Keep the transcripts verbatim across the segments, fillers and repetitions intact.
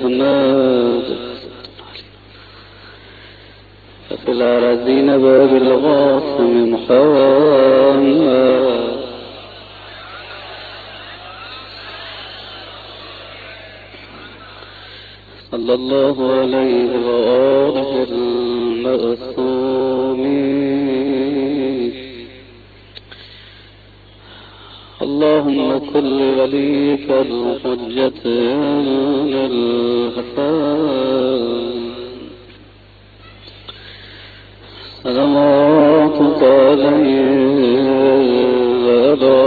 محمد ففي الأرضين باب القاسم محمد صلى الله عليه وآله المعصومين. اللهم كل وليك الحجة الحسن صلواتك عليه وعلى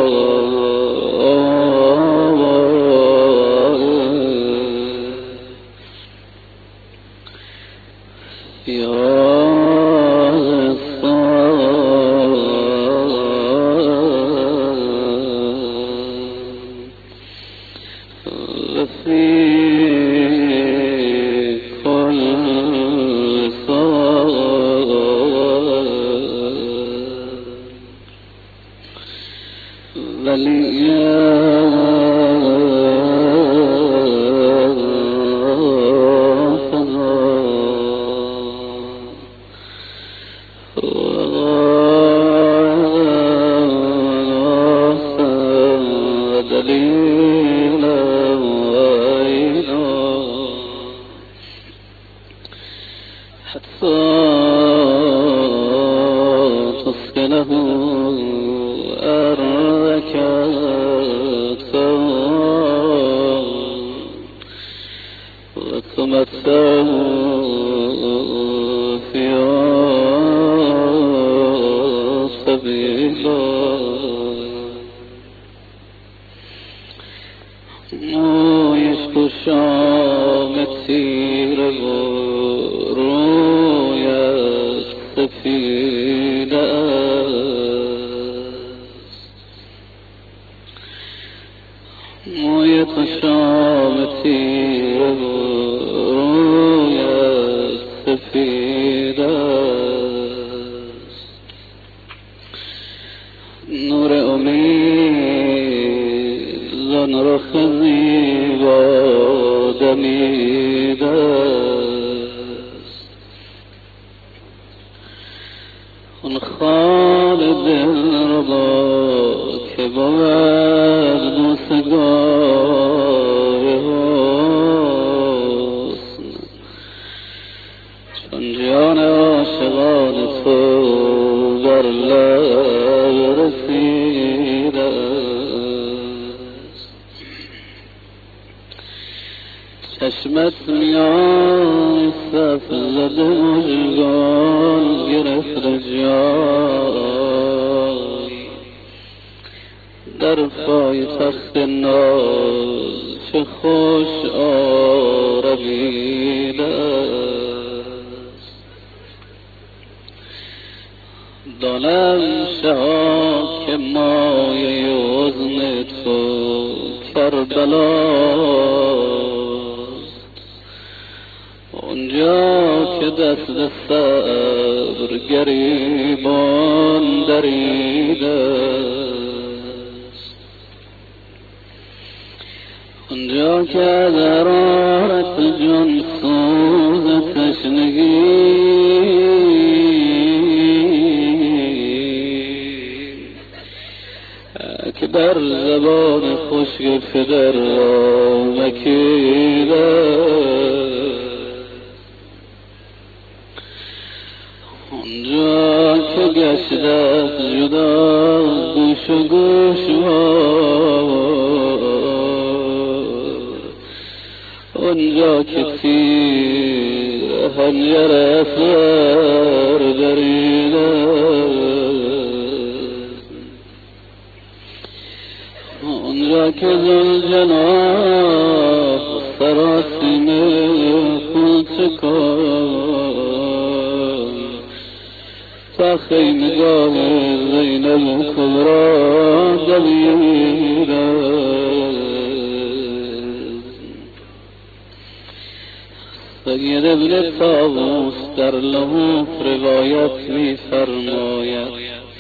سید ابن طاووس در لحوف روایت می فرماید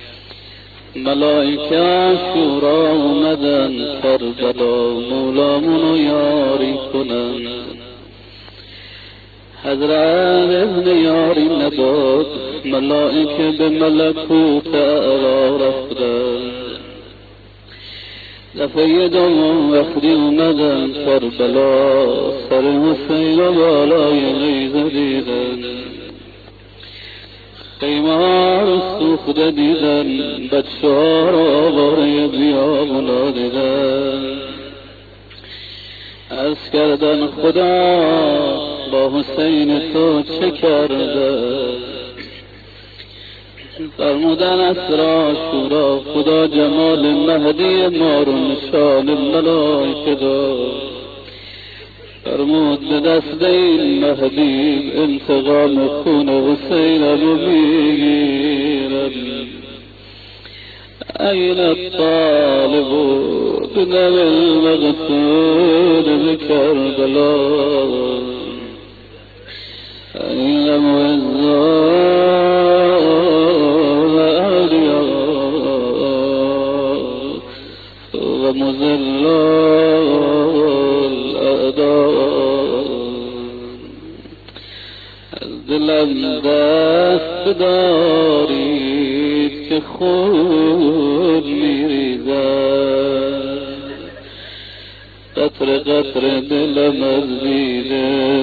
ملائکه شورا اومدن کربلا مولامونو یاری کنن حضرت ابن یاری نداد، ملائکه به ملکوت اعلی رفتن. دفعه دوم وقتی اومدن کربلا، سر حسین و بالای نیزه دیدن، خیمه ها رو سوخته دیدن، بچه ها رو آواره بیابونا دیدن. عرض کردن خدا با حسین تو چه کرده؟ فرمودن عصر عاشورا خدا جمال مهدی ما رو نشان ملائکه داد. فرمود به دست این مهدی انتقام خون حسین رو میگیرم. این الطالب بدم المقصود بکربلا، این معزا و مذلا الاعداء. از دلم دست دارید که خود میریزد، قطر قطر دلم از دیده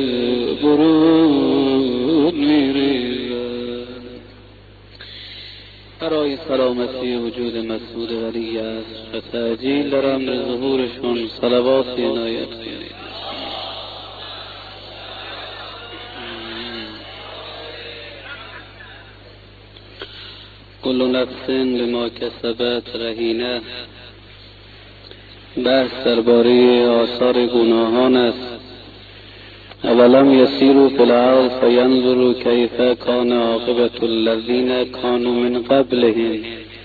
برون میریزد. برای سلامتی وجود مسعود ولی است و تعجیل در امر ظهورشون صلوات عنایت کنید. کل نفس بما کسبت رهینه. بحث درباره آثار گناهان است. اولم یسیروا فی الارض فینظروا کیف کان عاقبة الذین کانوا من قبلهم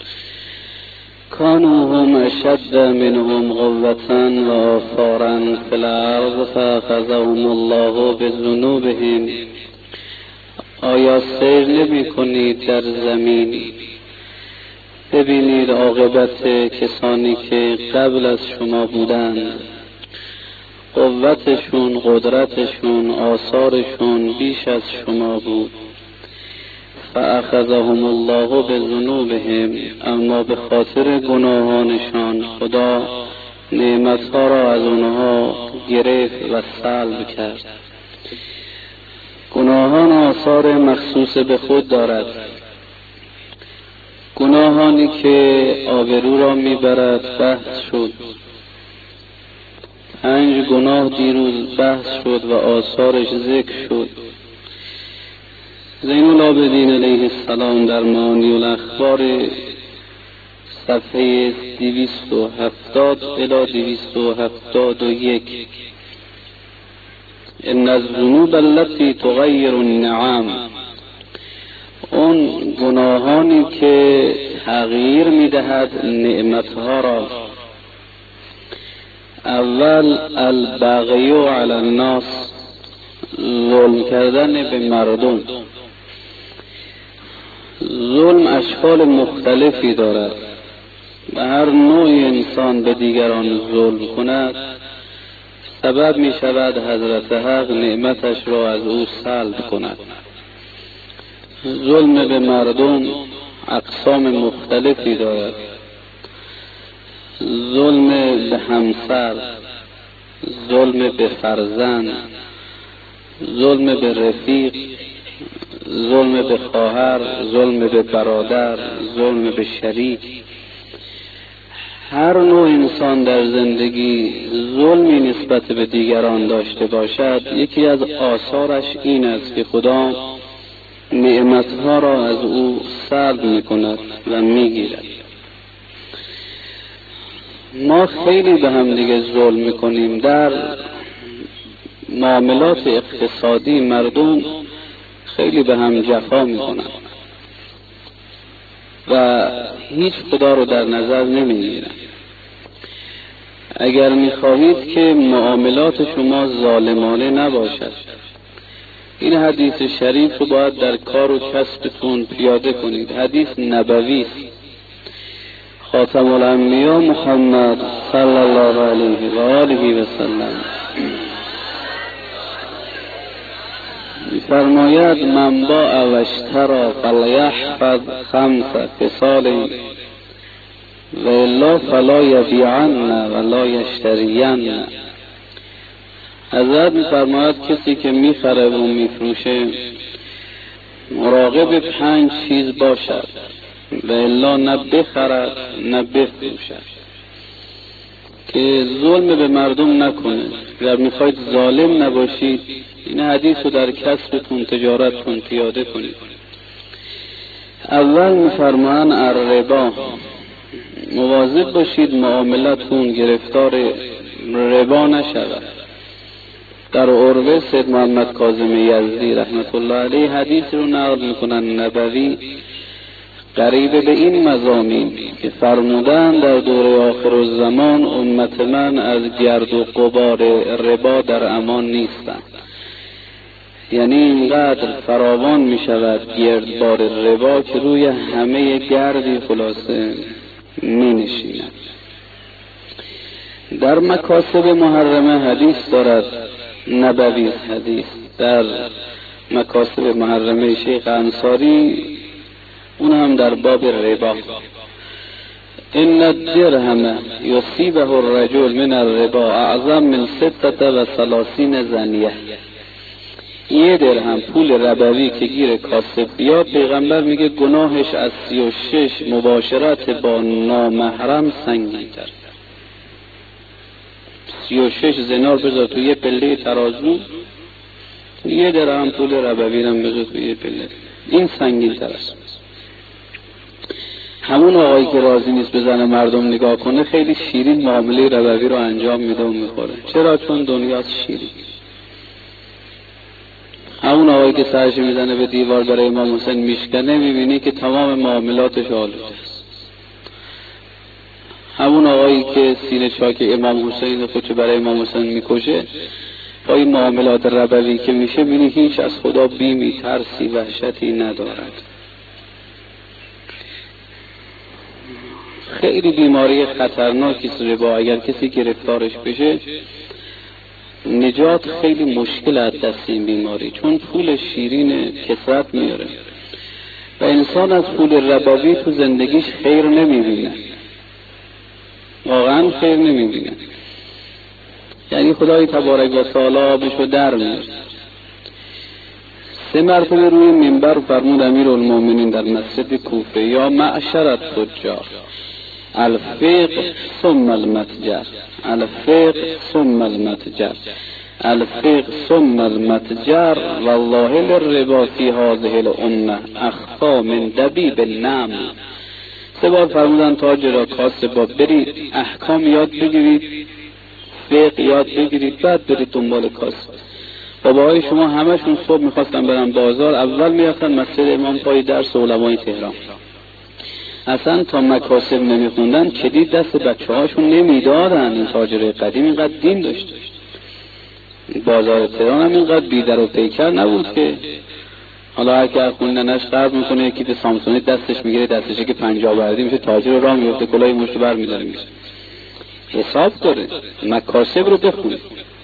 کانوا هم اشد منهم قوة و آثارا فی الارض فاخذهم الله بذنوبهم. آیا سیر نمی کنید در زمین ببینید عاقبت کسانی که قبل از شما بودند، قوتشون، قدرتشون، آثارشون بیش از شما بود. فاخذهم الله بذنوبهم، اما به خاطر گناهانشان خدا نعمتها را از اونها گرفت و سلب کرد. گناهان آثار مخصوص به خود دارد. گناهانی که آبرو را میبرد بحث شد. پنج گناه دیروز بحث شد و آثارش ذکر شد. زین العابدین علیه السلام در معانی الاخبار صفحه دویست و هفتاد الی دویست و هفتاد و یک، ان الذنوب التي تغیر النعم، اون گناهانی که تغییر میدهد نعمتها را. اول البغی علی الناس، ظلم کردن به مردم. ظلم اشکال مختلفی دارد و هر نوع انسان به دیگران ظلم کند سبب می شود حضرت حق نعمتش را از او سلب کند. ظلم به مردم اقسام مختلفی دارد. ظلم به همسر، ظلم به فرزند، ظلم به رفیق، ظلم به خواهر، ظلم به برادر، ظلم به شریک. هر نوع انسان در زندگی ظلمی نسبت به دیگران داشته باشد، یکی از آثارش این است که خدا نعمتها را از او سلب می کند و می گیرد. ما خیلی به هم دیگه ظلم می کنیم. در معاملات اقتصادی مردم خیلی به هم جفا می کنند و هیچ خدا رو در نظر نمی گیرند. اگر می خواهید که معاملات شما ظالمانه نباشد، این حدیث شریف رو باید در کار و کسبتون پیاده کنید. حدیث نبوی است. خاتم الانبیا محمد صلی الله علیه و آله و سلم فرماید من با اوشترا فلیحفظ خمس فصال و الا فلا یبیعن ولا یشترین. حضرت میفرماید کسی که میخره و میفروشه مراقب پنج چیز باشد و الا نه بخرد نه بفروشد، که ظلم به مردم نکنه. اگر میخواید ظالم نباشید این حدیث رو در کسبتون تجارتتون پیاده کنید. اول میفرمان الربا، مواظب باشید معاملتون گرفتار ربا نشود. در عروه سید محمد کاظم یزدی رحمت الله علیه حدیث رو نقل میکنن نبوی قریب به این مضامین که فرمودن در دوره آخر الزمان امت من از گرد و غبار ربا در امان نیستند. یعنی اینقدر فراوان می شود گردبار ربا که روی همه گردی خلاصه می نشیند. در مکاسب محرمه حدیث دارد نبوی حدیث در مکاسب محرمه شیخ انصاری، اون هم در باب ربا. ان الدرهم یصیبه الرجل من الربا اعظم من ستة و ثلاثین زنیه. یه درهم پول ربوی که گیر کاسب بیاد، پیغمبر میگه گناهش از سی و شش مباشرت با نامحرم سنگین‌تر. سی و شش زنار بذار تو یه پله ترازو، یه درهم پول ربوی هم بذار تو یه پله، این سنگین‌تر است. همون آقایی که راضی نیست بزنه مردم نگاه کنه خیلی شیرین معامله ربوی رو انجام میده و میخوره. چرا؟ چون دنیاست شیرین. همون آقایی که سرش میزنه به دیوار برای امام حسین میشکنه، میبینی که تمام معاملاتش آلوده است. همون آقایی که سینه چاک امام حسین خودشو برای امام حسین میکشه، با این معاملات ربوی که میشه میبینی هیچ از خدا بیمی، ترسی، وحشتی ندارد. خیلی بیماری خطرناکی است ربا. اگر کسی گرفتارش بشه نجات خیلی مشکل از دست این بیماری، چون پول شیرین کثرت میاره و انسان از پول ربوی تو زندگیش خیر نمیبینه، واقعا خیر نمیبینه. یعنی خدای تبارک و تعالی آبشو در میاره. سه مرتبه روی منبر فرمود امیرالمومنین در مسجد کوفه: یا معشر التجار الفقه ثم المتجر، الفقه ثم المتجر، الفقه ثم المتجر، والله للربا فی هذه الامه اخفی من دبیب النمل. سه بار فرمودن تاجرا، کاسبا، برید احکام یاد بگیرید، فقه یاد بگیرید، بعد برید دنبال کاسب. باباهای شما همشون صبح میخواستن برن بازار، اول میرفتن مسجد امام پای درس علمای تهران. اصلا تا مکاسب نمیخوندن کلید دست بچه هاشون نمیدادن. این تاجر قدیم اینقدر دین داشت. بازار تهران هم اینقدر بیدر و پیکر نبود که حالا هر که خوندنش قرض میکنه یکی به سامسونی دستش میگیره، دستشه که پنجاه بردی میشه، تاجر راه میفته کلاه مشت بر میداره میشه. حساب داره. مکاسب رو بخونید،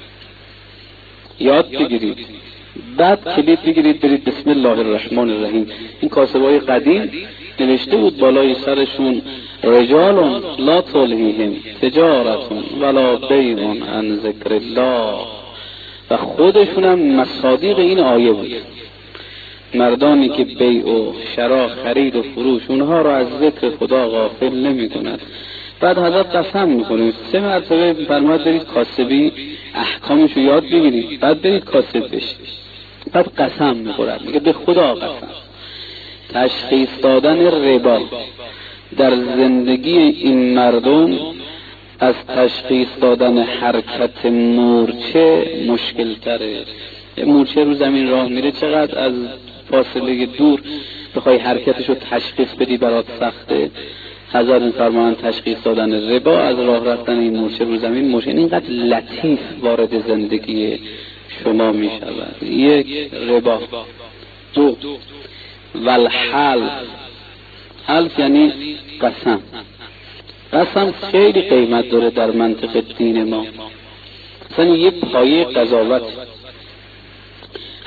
یاد بگیرید، بعد کلید بگیرید برید بسم الله الرحمن الرحیم. این کاسبای قدیم نوشته بود بالای سرشون: رجال لا تلهیهم تجارت ولا بیع عن ذکر الله. و خودشون هم مصادیق این آیه بود. مردانی که بیع و شرا، خرید و فروش، اونها رو از ذکر خدا غافل نمی کند. بعد حضرت قسم میکنه سه مرتبه فرمود برید کاسبی احکامش رو یاد بگیرید، بعد برید کاسب بشید. بعد قسم میخورد، میگه به خدا قسم تشخیص دادن ربا در زندگی این مردم از تشخیص دادن حرکت مورچه مشکل تره. مورچه رو زمین راه میره، چقدر از فاصله دور بخوای حرکتشو تشخیص بدی برات سخته. حضرت می‌فرمایند تشخیص دادن ربا از راه رفتن این مورچه رو زمین مورچه اینقدر لطیف وارد زندگی شما میشود. یک، ربا. دو، والحلف. حلف یعنی قسم. قسم خیلی قیمت داره در منطق دین ما. مثلا یه پایه قضاوت.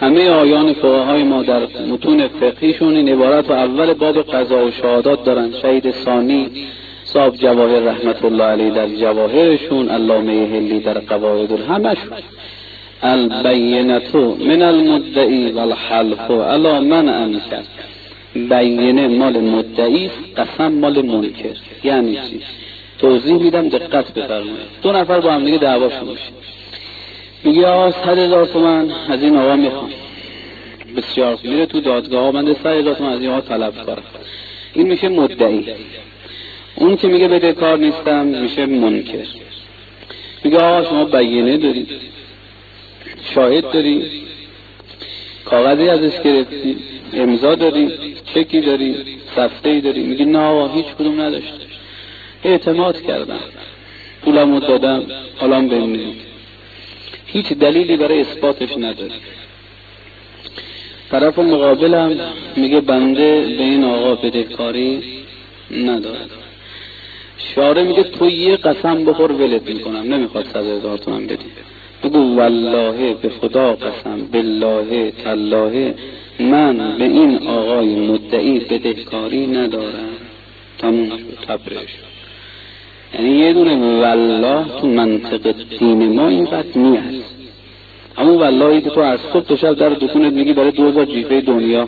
همه آیان فقهای ما در متون فقهیشون این عبارت و اول باب قضا و شهادات دارن. شهید ثانی صاحب جواهر رحمت الله علیه در جواهرشون، علامه هلی در قواعد همشون البینتو من المدعی والحلف علی من انکر. بینه مال مدعی، قسم مال منکر. یعنی چی؟ توضیح میدم دقت بفرمایید. دو نفر با هم دیگه دعواشون میشه، میگه آقا صد هزار تومن از این آقا میخوام. بسیار میره تو دادگاه ها، من صد هزار تومن از این آقا طلب کارم. این میشه مدعی. اون که میگه بده کار نیستم میشه منکر. میگه آقا شما بینه داری، شاهد داری، کاغذی ازش گرفتی، امضا داری، چکی داری، سفته‌ای داری؟ میگه نه آقا هیچ کدوم نداشته، اعتماد کردم، پولمو دادم، حالا ببینید. هیچ دلیلی برای اثباتش نداره. طرف مقابلم میگه بنده به این آقا بدهکاری نداره. شارع میگه تو یه قسم بخور ولت میکنم، نمیخواد صد هزار تومن بدی. بگو والله به خدا قسم، بالله تالله من به این آقای مدعی بدهکاری ندارم. تموم شد، تبرئه شد. یعنی یه دونه والله تو منطق دین ما اینقدر نیست. همون واللهی که تو از صبح تا شب در دکونت میگی برای دو هزار جیفه دنیا.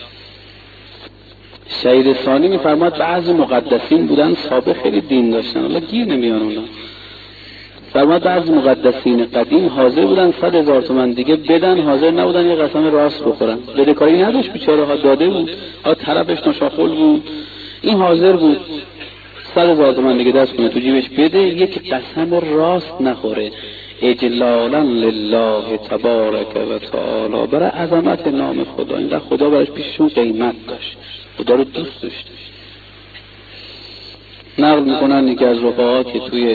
شهید ثانی میفرماد بعضی مقدسین بودن سابق خیلی دین داشتن، حالا گیر نمیان اونا. فرماد بعضی مقدسین قدیم حاضر بودن صد هزار تومن دیگه بدن، حاضر نبودن یه قسم راست بخورن. بدهکاری نداشت بیچاره ها، داده بود، ها طرفش ناشاخل بود، این حاضر بود صد هزار تومن دیگه دست کنه تو جیبش بده، یک قسم راست نخوره. اجلالا لله تبارک و تعالی، برای عظمت نام خدا. اینقدر خدا برایش پیششون قیمت داشت، خدا رو دوست داشت. نقل میکنن یکی از رفقا که توی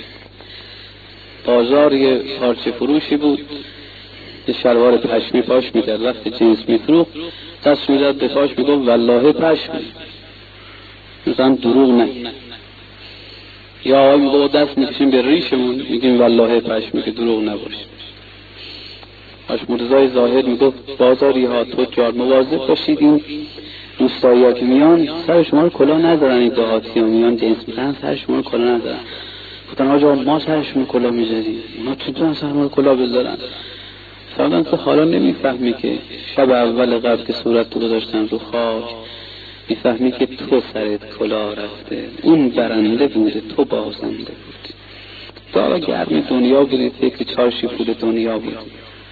بازار یه پارچه فروشی بود، یه شلوار پشمی پاش میکرد، وقتی جنس میفروخت دست میداد به پاش میگفت والله پشمی، مثلا دروغ نه. یا آقای میگفت دست میکشیم به ریشمون میگیم والله پشمی که دروغ نباشه. هاش مرزای زاهد میگفت بازاری ها تجار مواظب باشید، این روستایی ها که میان سر شما رو کلاه نذارن، این دهاتی ها میان جنس میزنن سر شما رو کلاه نذارن. گفتن آجا ما سرشون کلاه میذاریم، اونا چطور سر ما رو کلاه بذارن؟ فرمودن تو حالا نمیفهمی که شب اول قبل که صورت تو گذاشتن رو خاک، میفهمی که تو سرت کلاه رفته، اون برنده بوده، تو بازنده بودی. دارا گرم دنیا بودی، فکر چارشی پول دنیا بود.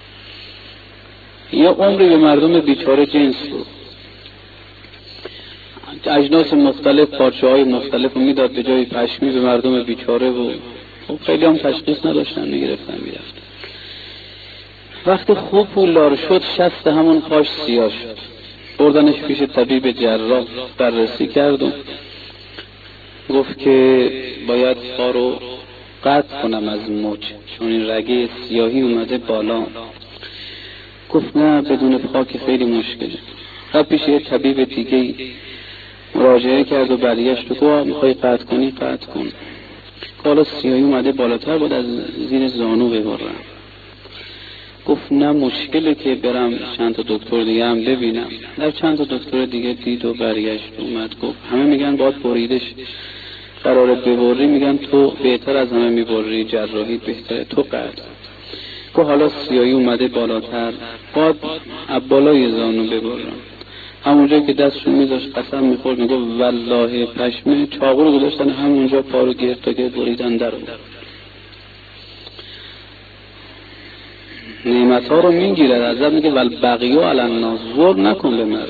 یه عمری به مردم بیچاره جنس بود، اجناس مختلف، پارچه های مختلف رو میداد به جای پشمی به مردم بیچاره بود. خب خیلی هم تشخیص نداشتن، میگرفتن میرفتن. وقتی خوب پولدار شد شست همون پاش سیاه شد، بردنش پیش طبیب جراح بررسی کرد و گفت که باید پا رو قطع کنم از مچ، چون این رگه سیاهی اومده بالا. گفت نه بدون پا که خیلی مشکله. رفت پیش یه طبیب دیگه مراجعه کرد و برگشت و گفت میخوای قطع کنی قطع کن، حالا سیاهی اومده بالاتر بود از زیر زانو ببرم. گفت نه مشکله که برم چند تا دکتر دیگه هم ببینم. در چند تا دکتر دیگه دید و برگشت اومد گفت همه میگن باید بریدش، قراره ببری، میگن تو بهتر از همه میبری، جراحی بهتره، تو قطع. گفت حالا سیاهی اومده بالاتر، باید بالای زانو ببرم. همونجا که دستشون میذاشت قسم میخورد میگفت والله پشمه، چاقو رو گذاشتن همونجا پا رو گرد تا گرد بریدن در بود. نعمت ها رو میگیرد ازت، میگه والبقیه علی الناس، ظلم نکن به مردم.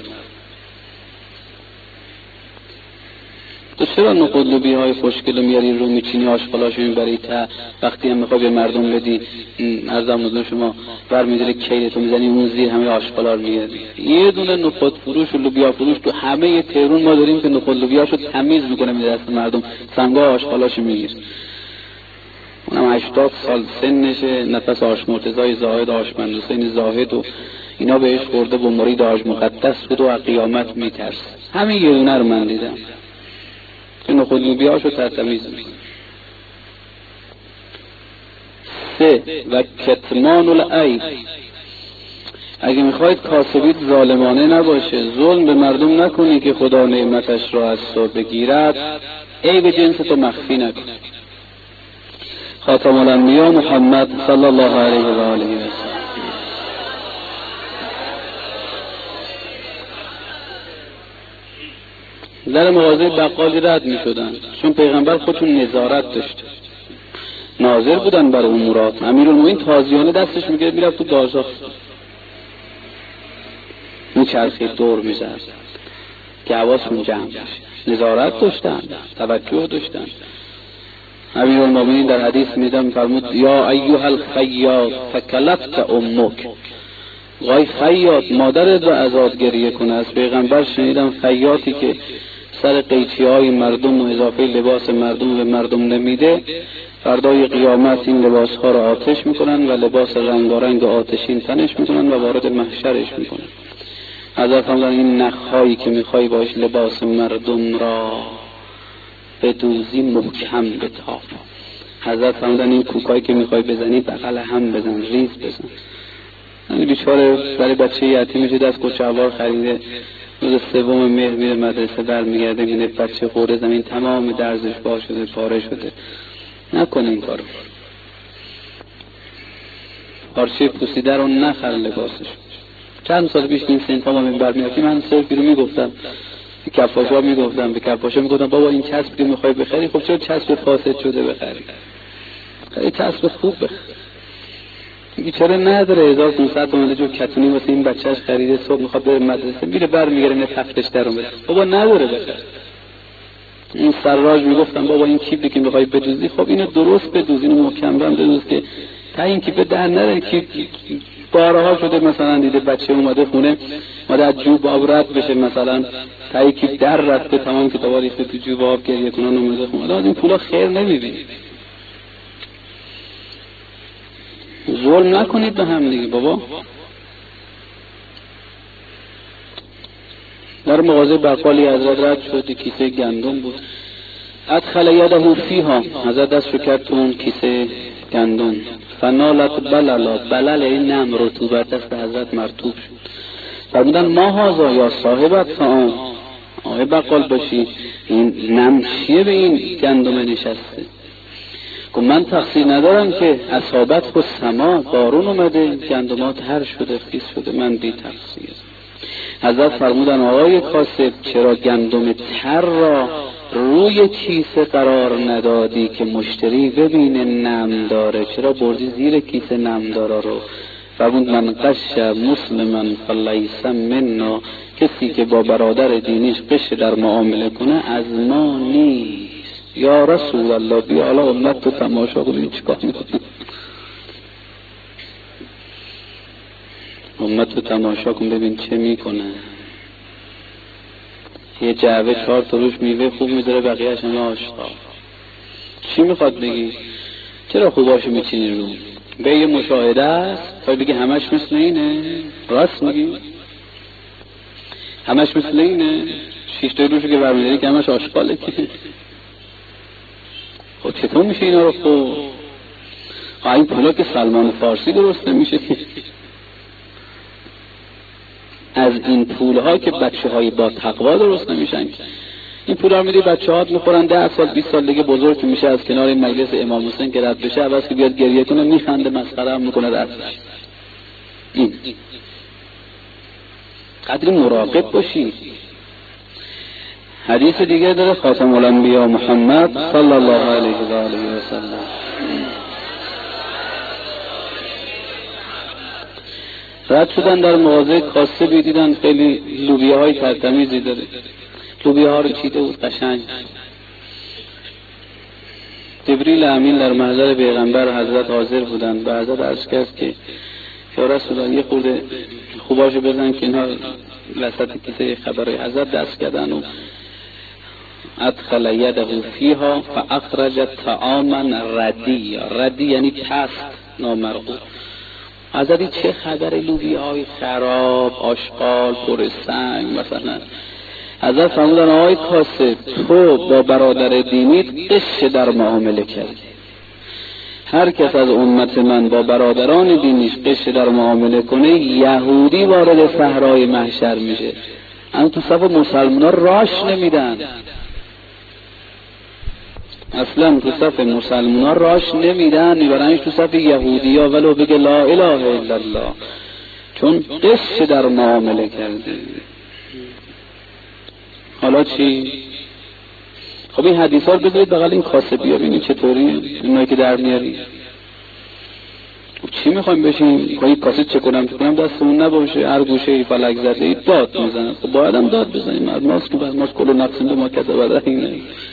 تو چرا نقلوبی های خوشگل میاری رو میچینی، آشغالاشو میبری تا وقتی هم میخوای به مردم بدی ارزم حضور شما برمیداری کیلتو میزنی اون زیر همه آشغالا رو میاری. یه دونه نخود فروش و لوبیا فروش تو همه تهران ما داریم که نقلوبیاشو تمیز میکنه میده دست مردم، سنگا آشغالاشو میگیره. اونم هشتاد سال سنشه، نفس آش مرتضای زاهد، آشمند حسین زاهد و اینا بهش خورده و مرید آج مقدس بود و قیامت میترس. همین یه دونه رو من دیدم که نخود لوبیاشو ترتمیز میکنه. سه و کتمان العیب، اگه میخواید کاسبیت ظالمانه نباشه، ظلم به مردم نکنی که خدا نعمتش را از تو بگیرد، عیب جنس تو مخفی نکن. خاتم الانبیا محمد صلی الله علیه و آله و سلم. در مغازه بقالی رد می شدن چون پیغمبر خودشون نظارت داشت، ناظر بودن بر امورات. امیرالمومنین تازیانه دستش میگرفت میرفت تو بازار میچرخید دور میزد که حواسشون جمع بشه. نظارت داشتن، توجه داشتن. امیرالمومنین در حدیث میدم فرمود یا ایها الخیاط فکلت امک. وای خیاط، مادرت رو ازاد گریه کنه. از پیغمبر شنیدم خیاطی که سر قیچی های مردم و اضافه لباس مردم به مردم نمیده، فردای قیامت این لباس ها رو آتش میکنن و لباس رنگارنگ آتشین تنش میکنن و وارد محشرش میکنن. حضرت فرمودن این نخهایی که میخوای باش لباس مردم را بدوزی محکم بتاب. حضرت فرمودن این کوکایی که میخوای بزنی بغل هم بزن، ریز بزن. این بیچاره برای بچه یتیم میشه دست کچه‌وار خریده، روز سوم مهر میره مدرسه برمیگرده میبینه بچه خورده زمین تمام درزش با شده، پاره شده. نکنه این کارو. پارچه پوسیده رو نخر لباسش. چند سال پیش این سنت ها ما منبر میرفتیم، من صرفی رو میگفتم به کفاشا میگفتم به کفاشا میگفتم بابا این چسبی میخوای بخری، خب چرا چسب فاسد شده بخری؟ خیلی چسب خوب بخری. بیچاره نداره هزار و پانصد تومن جو کتونی واسه این بچهش خریده، صبح میخواد بره مدرسه میره برمیگره نه تختش در اومد، بابا نداره بخره. این سراج میگفتم بابا این کیپی که میخوای بدوزی، خب اینو درست بدوز، اینو محکم بدوز که تا این کیپ در نره. که بارها شده مثلا دیده بچه اومده خونه اومده از جوب آب رد بشه، مثلا تا این کیپ در رفته تمام کتابا ریخته تو جوب آب گریه کنن اومده خونه. از این پولا خیر نمیبینی. ظلم نکنید به هم دیگه بابا. در مغازه بقالی حضرت رد شد، کیسه گندم بود. ادخل یده فیها، حضرت دست رو کرد تو اون کیسه گندم. فنالت بللا، بلل این نم رطوبت دست حضرت مرطوب شد. فرمودن ما هازا یا صاحبت فآم، آقای بقال باشی این نم چیه به این گندم نشسته؟ که من تقصیر ندارم که اصابت خود سما، بارون اومده گندمات هر شده خیس شده، من بی تقصیر. حضرت فرمودن آقای کاسب چرا گندم تر را روی کیسه قرار ندادی که مشتری ببینه نم داره، چرا بردی زیر کیسه نم داره رو؟ فرمود من قش مسلما فلیس منا، کسی که با برادر دینیش قش در معامله کنه از ما نیست. یا رسول الله بیا حالا امت تو تماشا کنید چیکار میکنه. امت تو تماشا کن ببین چه میکنه. یه جعبه چهار تا روش میوه خوب میذاره، بقیه‌اش همه آشغال. چی میخواد بگی؟ چرا خوباشو میچینی رو؟ به یه مشاهده است تا بگی همش مثل اینه؟ راست میگی؟ همش مثل اینه؟ شیش تا روشو که برمیداری که همش آشغاله که. خب چطور میشه اینا رو خب؟ این پولا که سلمان فارسی درست نمیشه. از این پولها که بچه های با تقوا درست نمیشن. این پولها رو میدی بچه ها میخورن ده سال بیست سال دیگه بزرگ میشه از کنار این مجلس امام حسین که رد بشه عوض که بیاد گریه کنه میخنده مسخره هم میکنه رد بشه. این قدری مراقب باشی. حدیث دیگه داره خاتم الانبیا محمد صلی الله علیه و آله و سلم. رد شدن در مغازه کاسبی دیدن خیلی لوبیاهای ترتمیزی داره، لوبیاها رو چیده بود قشنگ. جبریل امین در محضر پیغمبر حضرت حاضر بودن، به حضرت عرض کرد که یا رسول الله یه خورده خوباشو بزن کنار وسط کیسه خبرهای. حضرت دست کردن و ادخل یده فیها فاخرج طعاما ردی، ردی یعنی پست نامرغوب. حضرت چه خبر لوبیای خراب آشغال پر سنگ مثلا؟ حضرت فرمودن آقای کاسب تو با برادر دینیت قش در معامله کردی. هر کس از امت من با برادران دینیش قش در معامله کنه یهودی وارد صحرای محشر میشه. اما تو صف مسلمان‌ها راش نمیدن، اصلا تو صف مسلمان‌ها راش نمیدن، میبرنش تو صف یهودی‌ها ولو بگه لا اله الا الله، چون قش در معامله کرده. حالا چی؟ خب این حدیث ها رو بذارید بغل این کاسبی ها ببینید چطوری اینایی که در میاری. چی میخوایم بشیم؟ خواهی کاسه چه کنم چه کنم دستمون نباشه، هر گوشه ای فلک زده ای داد میزنه. خب باید هم داد بزنیم، از ماست که از ماست کلو نقصیم به ما کسه بده اینه.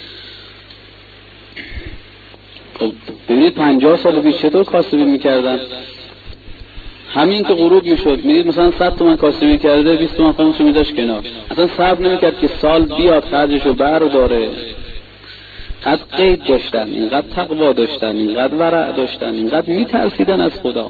خب ببینید پنجاه سال پیش چطور کاسبی میکردن؟ همین که غروب میشد میدید مثلا صد تومن کاسبی کرده بیست تومن خمسو میداشت کنار، اصلا صبر نمیکرد که سال بیاد خرجشو بر داره. اینقدر قید داشتن، اینقدر تقوا داشتن، اینقدر ورع داشتن، اینقدر میترسیدن از خدا.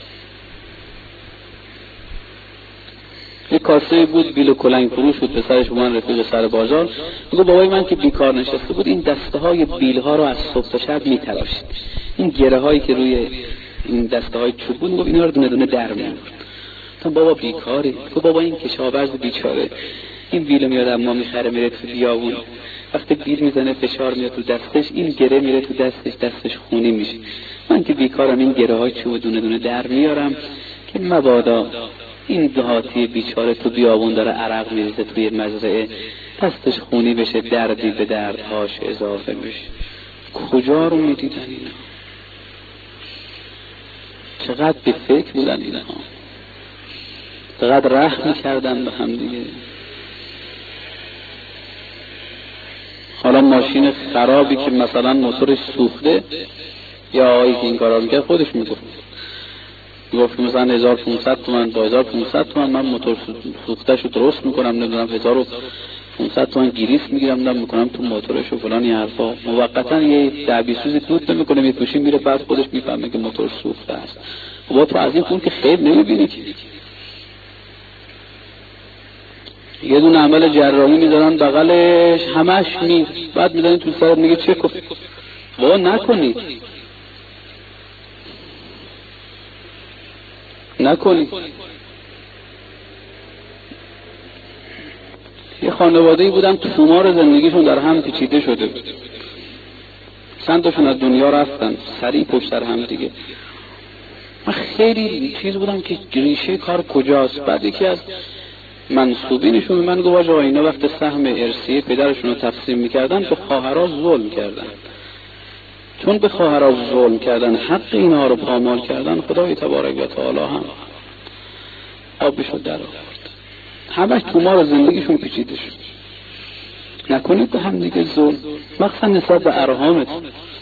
یک کاسه بود بیل و کلنگ فروش بود، پسرش با من رفیق سر بازار میگه بابای من که بیکار نشسته بود این دسته های بیل ها رو از صبح تا شب میتراشید، این گره هایی که روی این دسته های چوب بود میگه اینا رو دونه دونه در میآورد. تا بابا بیکاره، تو بابا این کشاورز بیچاره این بیل میاد اما میخره میره تو بیابون، وقتی بیل میزنه فشار میاد تو دستش، این گره میره تو دستش، دستش خونی میشه. من که بیکارم این گره های چوب دونه دونه در میارم که مبادا این دهاتی بیچاره تو بیابون داره عرق میریزه توی مزرعه، دستش خونی بشه، دردی به دردهاش اضافه بشه. کجا رو میدیدن اینا؟ چقدر به فکر بودن اینا، چقدر رحم میکردن به هم دیگه. حالا ماشین خرابی که مثلا موتورش سوخته، یا آقایی که این کارا میکرد خودش میگفت میگفت مثلا هزار و پانصد تومن با هزار و پانصد تومن من موتور سوختهشو درست میکنم، نمیدونم هزار و پانصد تومن گریس میگیرم نمیدونم میکنم تو موتورش و فلان این حرفا. موقتا یه ده بیست روزی دود نمیکنه میپوشیم میره، بعد خودش میفهمه که موتور سوخته است. خب تو از این خون که خیر نمیبینی که یه دونه عمل جراحی میذارن بغلش همش میر، بعد میذارن تو سرت میگه چه کن وا نکنید نکنید. یه خانواده‌ای بودن تومار زندگیشون در هم پیچیده شده بود، چند تاشون از دنیا رفتن سریع پشت سر هم دیگه. من خیلی چیز بودم که ریشه کار کجاست. بعد یکی از منصوبینشون من گفت آقا اینا وقت سهم ارثی پدرشون رو تقسیم میکردن به خواهرها ظلم کردن، چون به خواهرها ظلم کردن حق اینها رو پامال کردن، خدای تبارک و تعالی هم آبشو در آورد. همش تومار زندگیشون پیچیده شد. نکنید به هم دیگه ظلم، مخصوصا نسبت به ارحامتون.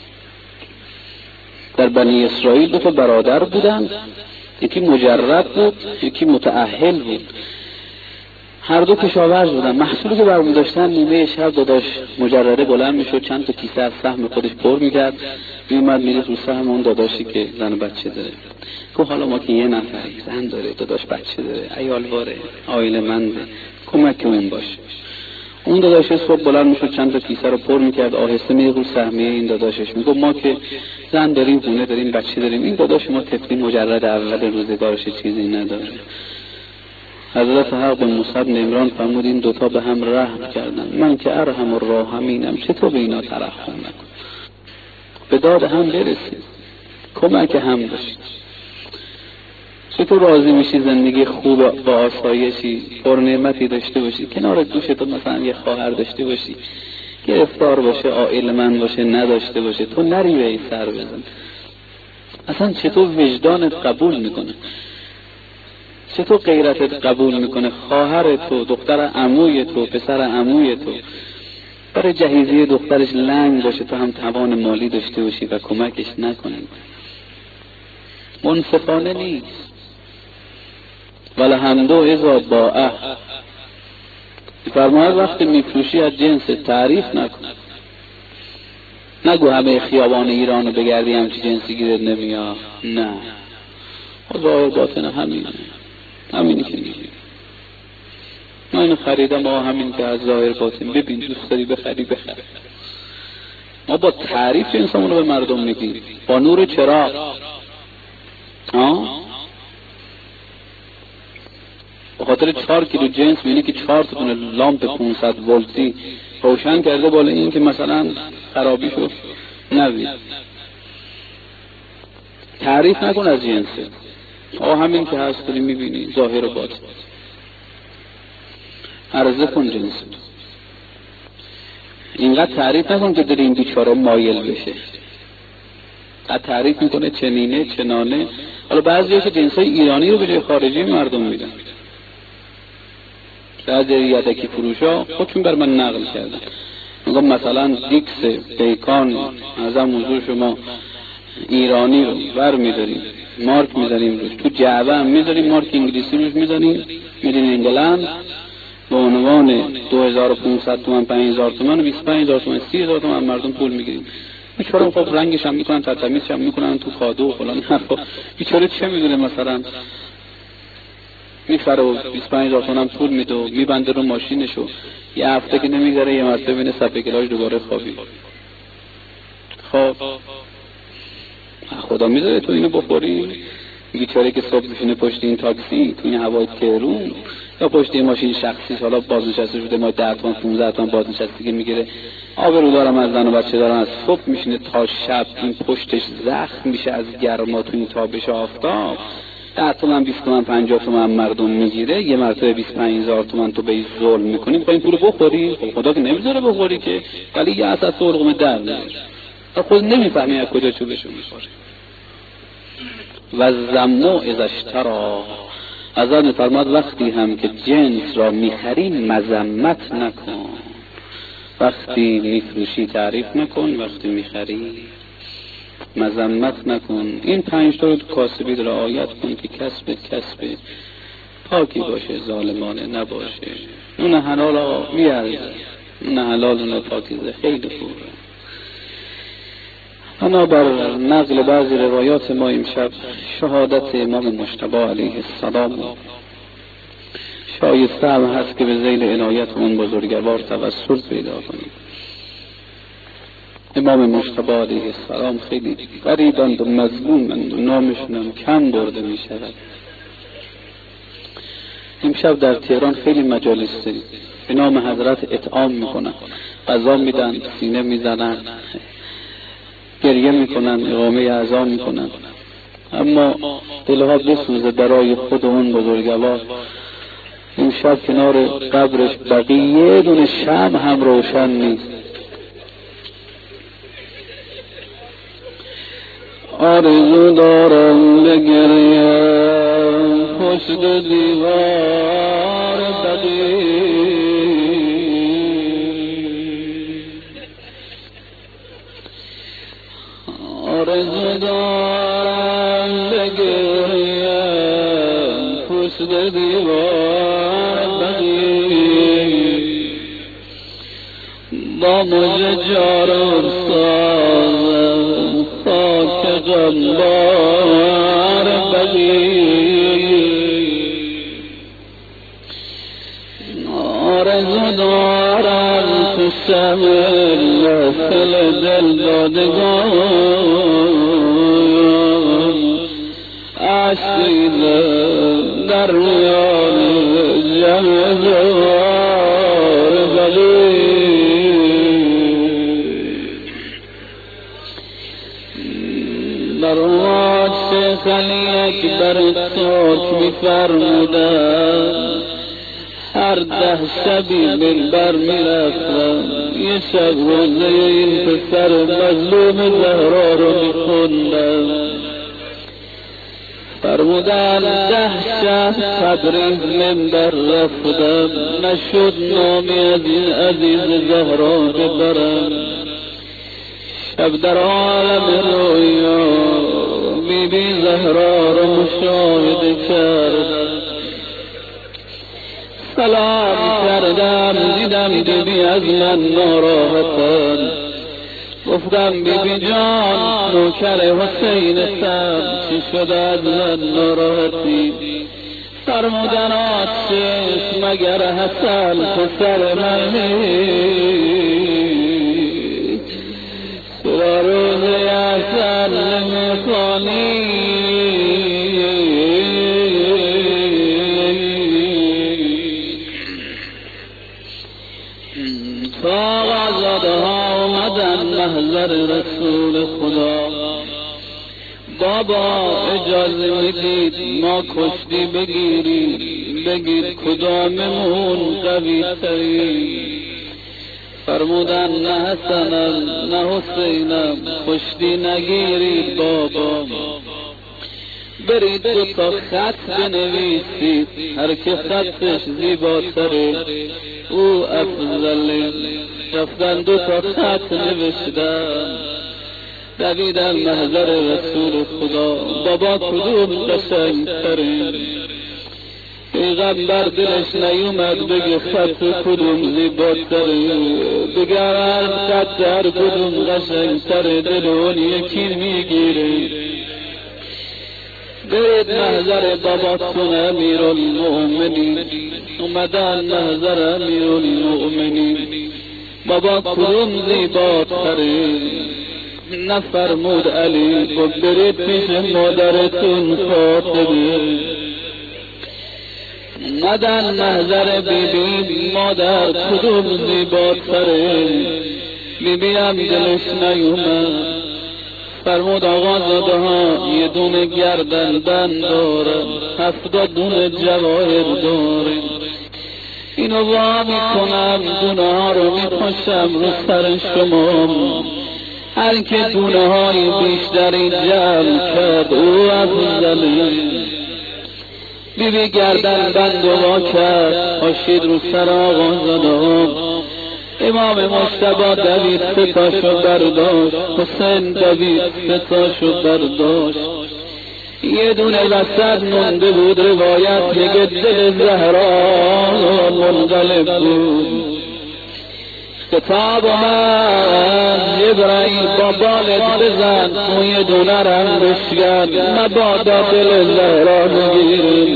در بنی اسرائیل دو تا برادر بودن، یکی مجرد بود یکی متأهل بود، هر دو کشاورز بودن. محصولی که برمی داشتن نیمه شب داداش مجرده بلند میشد چند تا کیسه از سهم خودش پر میکرد، میومد میره تو سهم اون داداشی که زن و بچه داره. گفت حالا ما که یه نفری زن داره داداش بچه داره عیال واره عائله منده، کمک اون باشه. اون داداش صبح بلند میشد چند تا کیسه رو پر میکرد، آهسته میره رو سهمیه این داداشش، میگه ما که زن داریم خونه داریم بچه داریم، این داداش ما طفلی مجرد اول روزگارش چیزی نداره. حضرت حق به موسی بن عمران فرمود این دوتا به هم رحم کردن، من که ارحم الراحمینم، چطور به اینا ترحم نکن؟ به داد هم برسید، کمک هم باشید. چطور راضی میشی زندگی خوب با آسایشی پر نعمتی داشته باشی، کنار گوشت مثلا یه خواهر داشته باشی گرفتار باشه عائلمند باشه نداشته باشه تو نری به این سر بزن؟ اصلا چطور وجدانت قبول میکنه؟ چطور غیرتت قبول میکنه خواهر تو، دختر عموی تو، پسر عموی تو برای جهیزیه دخترش لنگ باشه تو هم توان مالی داشته باشی و کمکش نکنی؟ منصفانه نیست. ولحمدو اذا باء، فرماید وقتی میفروشی از جنس تعریف نکن، نگو همه خیابان ایران رو بگردی همچی جنسی گیرت نمیاد، نه ظاهر باطن همینه، همینی که میگی من اینو خریدم آه همین که از ظاهر باطن، ببین دوست داری بخری بخر. ما با تعریف جنسمون رو به مردم میگیم، با نور چراغ. ها به خاطر چهار کیلو جنس میبینی که چهار تا دونه لامپ پانصد ولتی روشن کرده بالا این که مثلا خرابیشو نبید. تعریف نکن از جنسه، آه همین که هست داری میبینی ظاهر و باطن. عرضه کن جنس، اینقدر تعریف نکن که داری این بیچاره مایل بشه. قد تعریف میکنه چنینه چنانه. حالا بعضی هاش جنسای ایرانی رو به جای خارجی مردم میدن. بعضی یدکی فروشا خودشون بر من نقل کردن، میگم مثلا دیکس پیکان از هم موضوع شما ایرانی رو بر میداریم مارک میزنیم روش، تو جعبه هم میذاریم مارک انگلیسی روش میزنیم، میدین انگلند به عنوان دو هزار و پانصد تومن پنج هزار تومن و بیست و پنج هزار تومن سی هزار تومن مردم پول میگیریم. بیچاره خب رنگش هم میکنن، ترتمیزش هم میکنن تو کادو و فلان حرفا. بیچاره چه میدونه مثلا میخره و بیست و پنج هزار تومن پول میده و میبنده رو ماشینشو، یه هفته که نمیگذره یه مرتبه ببینه صفحه کلاژ دوباره خوابید. خب خدا میذاره تو اینو بخوری؟ بیچاره که صبح میشینه پشت این تاکسی تو این هوای تهرون یا پشت این ماشین شخصی، حالا بازنشسته شده ما ده تومن پانزده تومن بازنشستگی میگیره، آبرو دارم از زن و بچه دارم، از صبح میشینه تا شب این پشتش زخم میشه از گرما تو این تابش آفتاب، ده تومن بیست تومن پنجاه تومن مردم میگیره، یه مرتبه بیست و پنج هزار تومن تو به این ظلم میکنی، میخوای این پولو بخوری؟ خب خدا که نمیذاره بخوری که، ولی یه اساس سرقم در میاره. خود نمیفهمی از کجا چوبشو میخوره. و زمنو ازشترا، ازاد فرماد وقتی هم که جنس را میخری مذمت نکن، وقتی میفروشی تعریف نکن، وقتی میخری مذمت نکن. این پنج تا رو تو کاسبی رعایت کن که کسب کسب پاکی باشه، ظالمانه نباشه. اون حلال آقا میارزه، اون حلال اون پاکیزه، خیلی خوبه. انا بر نقل بعضی روایات ما امشب شهادت امام مجتبی علیه السلام شایسته هم هست که به ذیل عنایت اون بزرگوار توسل پیدا کنیم. امام مجتبی علیه السلام خیلی غریبند و مظلومند و نامشون هم کم برده می شود. امشب در تهران خیلی مجالس داریم، به نام حضرت اطعام میکنن، غذا میدن، سینه میزنن، گریه میکنن، اقامه اعضا میکنن، اما دلها بسوزه برای خود اون بزرگوار. امشب کنار قبرش بقیه دونه شمع هم روشن نیست. آرزو دارم بگریم پشت دیوار بقیه، آرزو دارم بگریم پشت دیوار بقیه، با مجه جارم سازم خاک غمبار بقیه، آرزو دارم تو شمع لفل دل دادگان، عشقی در میان جمع زوار بقیه، در وقت شیخ علی اکبر ترک می فرمودن، هر ده شبی منبر می رفتم، یه شب روزه این پسر مظلوم زهرا رو می خوندم. فرمودن ده شب تبریز منبر رفتم، نشد نامی از این عزیز زهرا ببرم. شب در عالم رویا بی بی زهرا رو مشاهده کردم، سلام کردم دیدم بی بی از من ناراحتن، گفتم بی بی جان نوکر حسینتم، چی شد از من ناراحتی؟ فرمودن آتش مگر حسن پسر من نیست، روز احسن نمیخوانی تا آزاده ها اومدن محضر رسول خدا. بابا اجازه میدید ما کشتی بگیریم، بگید کداممون قوی ترین. فرمودن نه حسنم نه حسینم کشتی نگیرید بابا، برید دو تا خط بنویسید، هر که خطش زیباتره او افضله. رفتن دو تا خط نوشتن، دویدن محضر رسول خدا. بابا کدوم قشنگ‌تره؟ پیغمبر دلش نیومد بگه خط کدوم زیباتره، بگه هر خط هر کدوم قشنگ‌تره، دل اون یکی میگیره. برید محضر باباتون امیرالمؤمنین. اومدن محضر امیرالمؤمنین. بابا کدوم زیباتره؟ نفرمود علی، گفت برید پیش مادرتون فاطمه. مدن محضر بی بی، مادر کدوم زیباتره؟ بی بی هم دلش نیومد. فرمود آقا زاده ها یه دونه گردن بند داره، هفتاد دونه جواهر داره، اینو وا میکنم دونه ها رو میپاشم رو سر شما. هر که دونه های بیشتری جمع کرد او افضله. بی بی گردن بند و وا کرد، پاشید رو سر آقا زاده ها. امام مجتبی دوید ستاشو برداشت، حسین دوید ستاشو برداشت. یه دونه وسط مونده بود، روایت میگه دل زهرا منقلب بود. کتاب من جبرائیل با بالت بزن، اون یه دونه رم بشگن، مبادا دل زهرا بگیریم.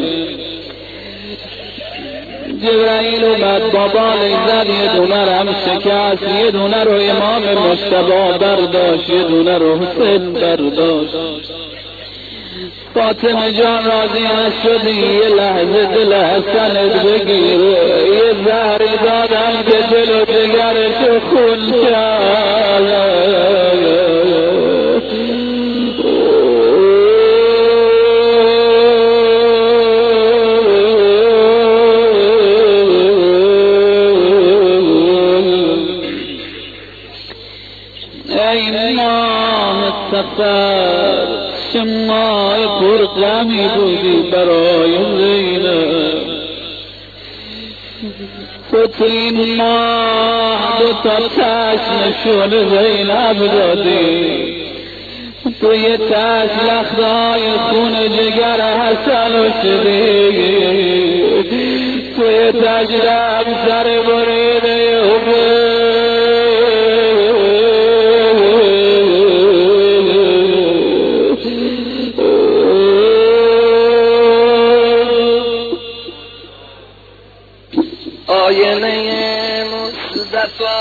جبرائیل اومد با بالش زد، یه دونه رم شکست، یه دونه رو امام مجتبی برداشت، یه دونه رو حسین برداشت. فاطمه جان راضی نشدی، یه لحظه دل حسنت بگیر، یه زهری دادم که دل و جگرشو خون کرد. ای ماه سفر شمای پرغمی بودی برای زینب، تو این ماه دو تا چشمشون زینب دادی، تو یه چشم لخدای خون جگر حسن و شدی، تو یه تجرم سر بریده حبه. آینه مصطفی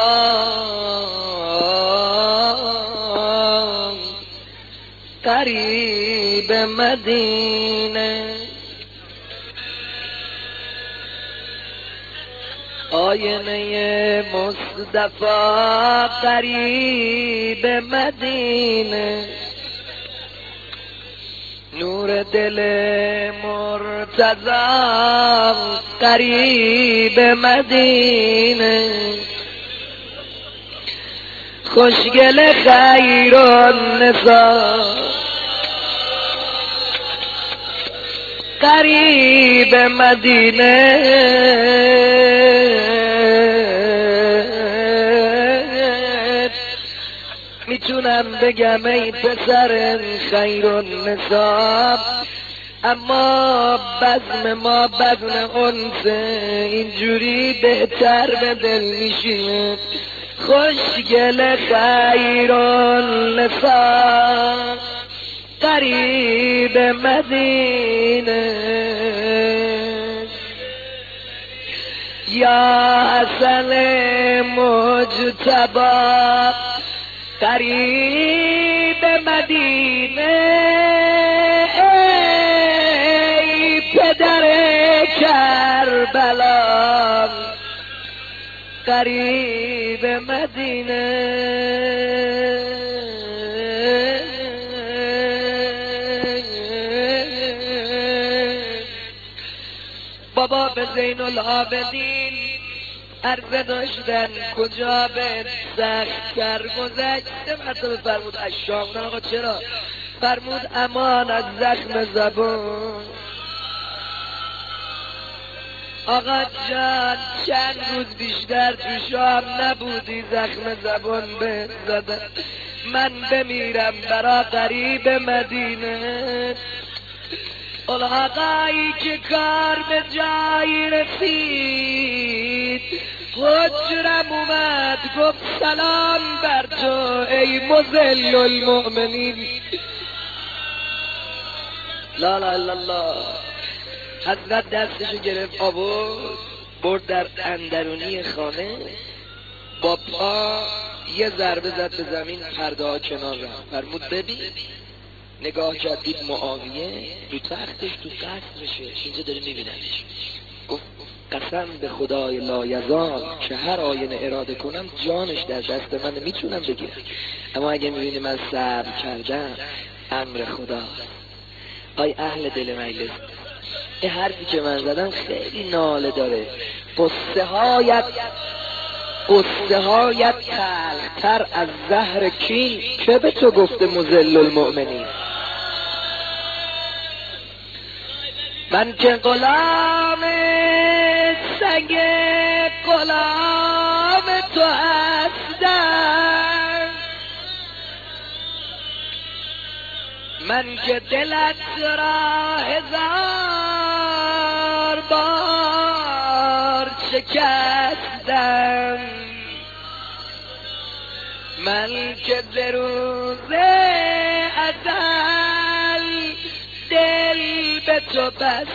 قریب مدینه، آینه مصطفی قریب مدینه، نور دل مرتضی قریب مدینه، خوشگل خیر النساء قریب مدینه، میتونم بگم ای پسر خیر النساء، اما بزم ما بزم انسه، اینجوری بهتر به دل میشینه. خوشگل خیر النساء قریب مدینه، یا حسن مجتبی قریب مدینه ای پدر کربلا، قریب مدینه بابا به زین العابدین عرضه داشتن کجا به سخت کر گذشته مرتبه فرمود اشام. آقا چرا؟ فرمود امان از زخم زبون. آقا جان چند روز بیشتر تو شام نبودی زخم زبون به زدن، من بمیرم برا قریب مدینه. آقایی که کار به جایی رسید حجرم اومد گفت سلام بر تو ای مذل المؤمنین. لا لا الا الله. حضرت دستشو گرفت آورد برد در اندرونی خانه، با پا یه ضربه زد به زمین، پرده ها کنار رفت. فرمود ببین. نگاه کرد دید معاویه رو تختش تو قصرشه، اینجا داره میبیننش. گفت قسم به خدای لایزال که هر آینه اراده کنم جانش در دست من میتونم بگیرم، اما اگه میبینی من صبر کردم امر خدا. آی اهل دل مجلس، این حرفی که من زدم خیلی ناله داره. قصه هایت قصه هایت تلختر از زهر کین که به تو گفته مذل المؤمنین. من که غلام سگ غلام تو هستم، من که دلت را هزار بار شکستم، من که ز روز ازل دل به تو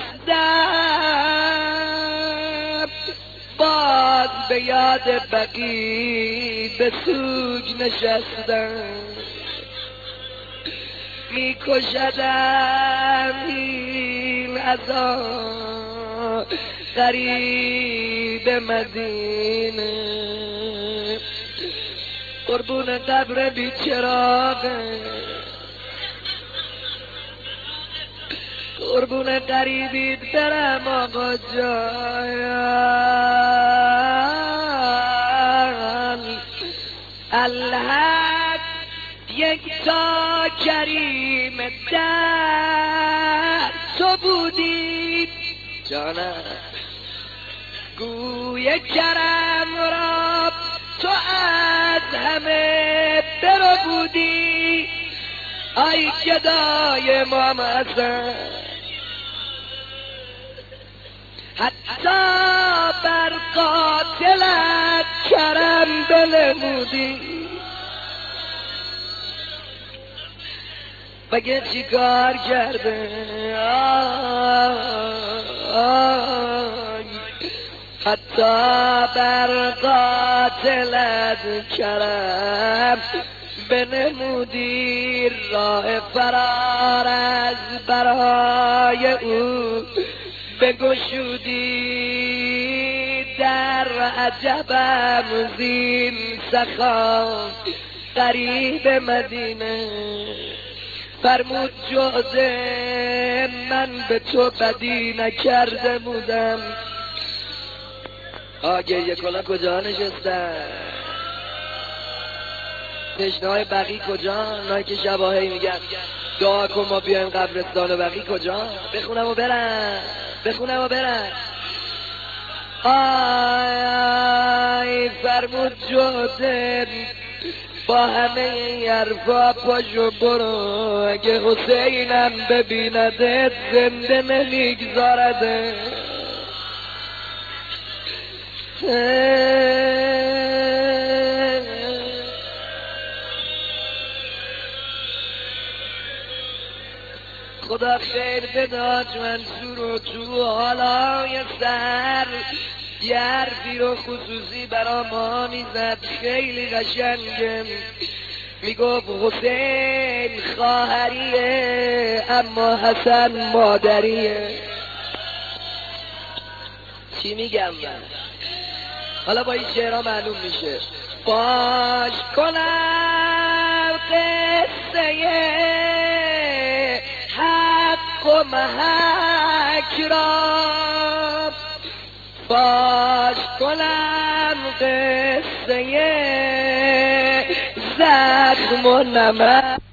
بستم، باز به یاد بقی به سوگ نشستم. می کشدم این عذاب قریب مدینه، قربون قبر بیچراغه، قربون قریبید برم آقا جان. الحق یک تا کریم در تو بودی جانم، گوی کرم را تو از همه برو بودی. ای گدای امام حسن حتی بر قاتلت کرم بنمودی. بگه چی کار کرده حتی بر قاتلت کرم بنمودی، راه فرار از برای او بگشودی، در عجبم زین سخا قریب مدینه. فرمود جوزه من به تو بدی نکرده بودم. آگه یکولا کجا نشستن؟ تشنه‌های بقی کجا؟ نایی که شباهی میگن دعا کن ما بیایم قبرستان و بقی کجا؟ بخونم و برم بخونم و برم. آی فرمود جوزه با همه این حرفا پاشو برو، اگه حسینم ببیندت زنده نمیگذارده. خدا خیر بداد منصور و تو حالای سر یه حرفی رو خصوصی برا ما میزد خیلی قشنگه. میگفت حسین خواهریه اما حسن مادریه. چی میگم من؟ حالا با این شعرها معلوم میشه. باش کنم قصه حق و محک را، باش کنم قصه زخم و نمک